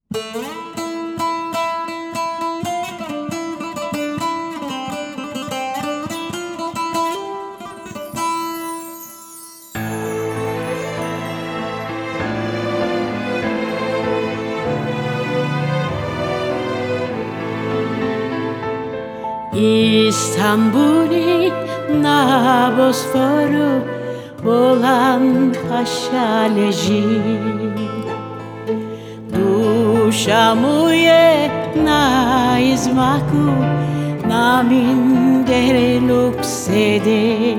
İstanbul'i na Bosforu volan pašaleži, duša mu je na izmaku, na mindereluk sede.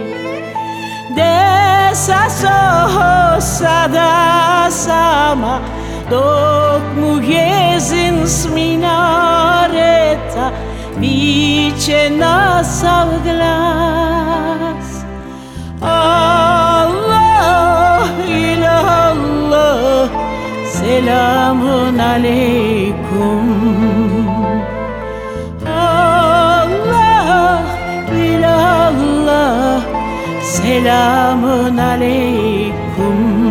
Desa sada sama, dok mu jezin s minareta viče na sav glas. Allah ilallah, selamun aleykum. Allah ilallah, selamun aleykum.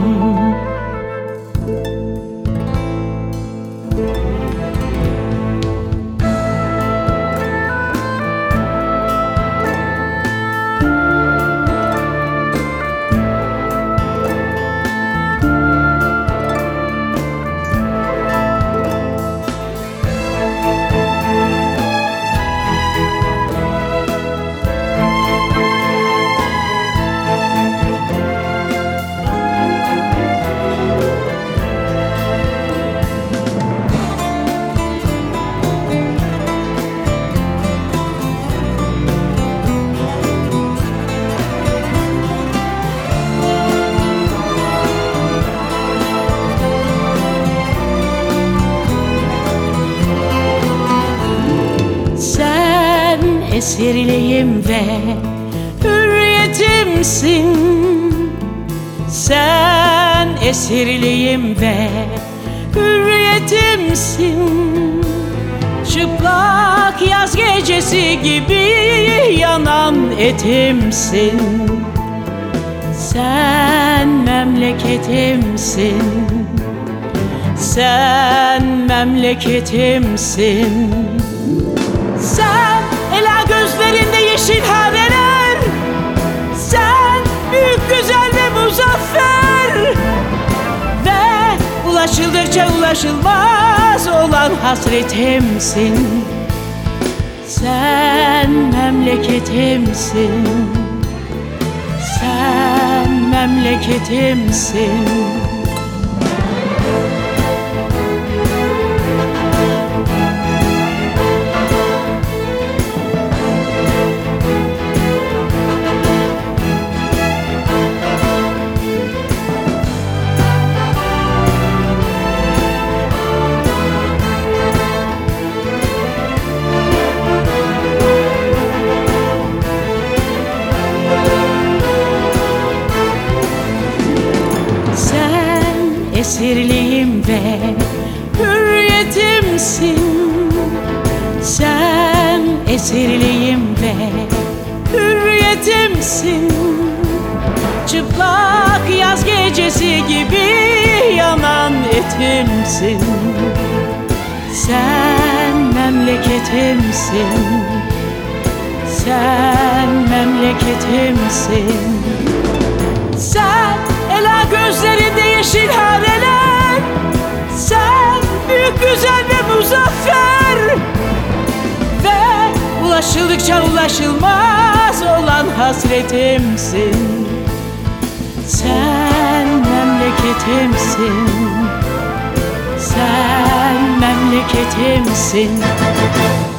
Esirliyim ve hürriyetimsin. Sen esirliyim ve hürriyetimsin. Çıplak yaz gecesi gibi yanan etimsin. Sen memleketimsin. Sen memleketimsin. Sen ela gözlerinde yeşil hareler, sen büyük, güzel ve muzaffer ve ulaşıldıkça ulaşılmaz olan hasretimsin. Sen memleketimsin. Sen memleketimsin. Esirliyim ve hürriyetimsin. Sen esirliyim ve hürriyetimsin. Çıplak yaz gecesi gibi yanan etimsin. Sen memleketimsin. Sen memleketimsin. Sen ela gözlerinde yeşil hareler, sen büyük, güzel ve muzaffer ve ulaşıldıkça ulaşılmaz olan hasretimsin. Sen memleketimsin. Sen memleketimsin.